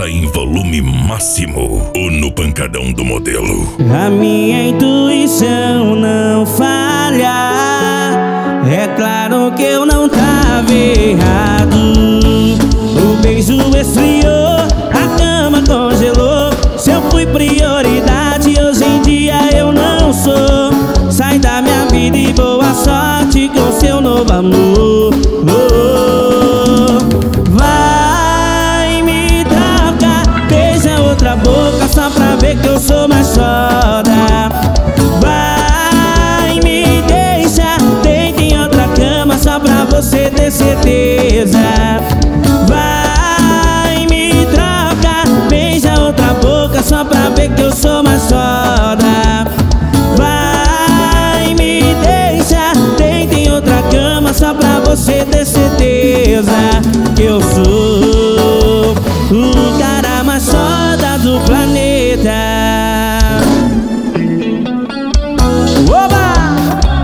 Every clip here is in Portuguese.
Ouça em volume máximo o No Pancadão do Modelo. A minha intuição não falha. É claro que eu não tava errado. O beijo esfriou, a cama congelou. Se eu fui prioridade, hoje em dia eu não sou. Sai da minha vida e boa sorte com seu novo amor. Vai me trocar, beija outra boca só pra ver que eu sou mais foda. Vai me deixar, deita em outra cama só pra você ter certeza. Vai me trocar, beija outra boca só pra ver que eu sou mais foda. Vai me deixar, deita em outra cama só pra você ter certeza que eu sou o cara mais foda do planeta. Oba!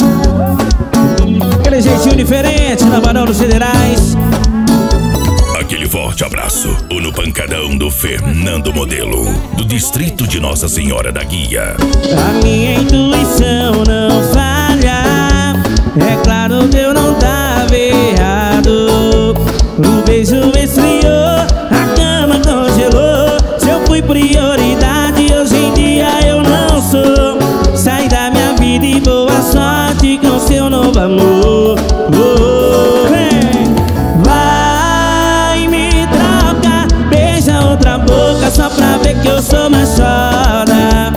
Aquele jeitinho diferente na Barão dos Federais. Aquele forte abraço, o No Pancadão do Fernando Modelo, do distrito de Nossa Senhora da Guia. A minha intuição não falha. É claro que eu não tava errado. O beijo esfriou, a cama congelou. Se eu fui prioridade, hoje em dia eu não sou. Sai da minha vida e boa sorte com seu novo amor. Vai me trocar, beija outra boca só pra ver que eu sou mais foda.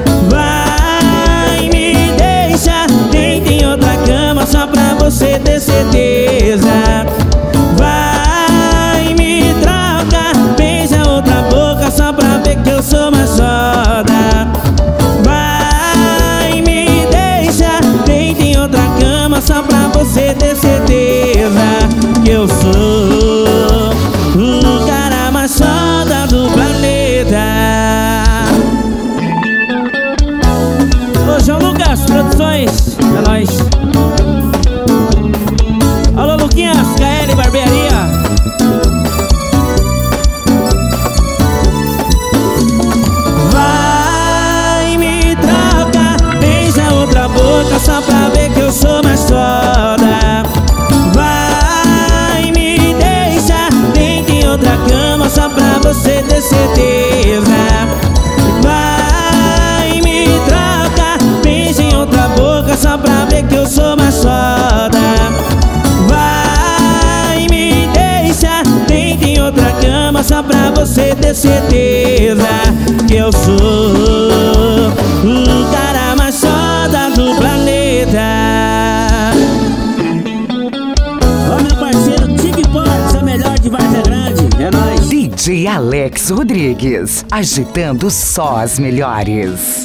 Vai me deixar, deita em outra cama só pra você ter certeza. Vai me trocar, beija outra boca só pra ver que eu sou mais foda. Vai me deixar, deita em outra cama só pra você ter certeza que eu sou o cara mais foda do planeta. Ô João Lucas Produções, é nóis. Alô Luquinhas, KL Barbearia. Vai me trocar, beija outra boca só pra ver que eu sou mais foda. Vai me deixar, deita em outra cama só pra você ter certeza. Vai me trocar, beija em outra boca só pra ver que eu sou mais foda. Vai me deixar, deita em outra cama só pra você ter certeza que eu sou o cara mais foda do planeta. Ó meu parceiro Tig Portes, a melhor de Varza Grande, é nóis. DJ Alex Rodrigues, agitando só as melhores.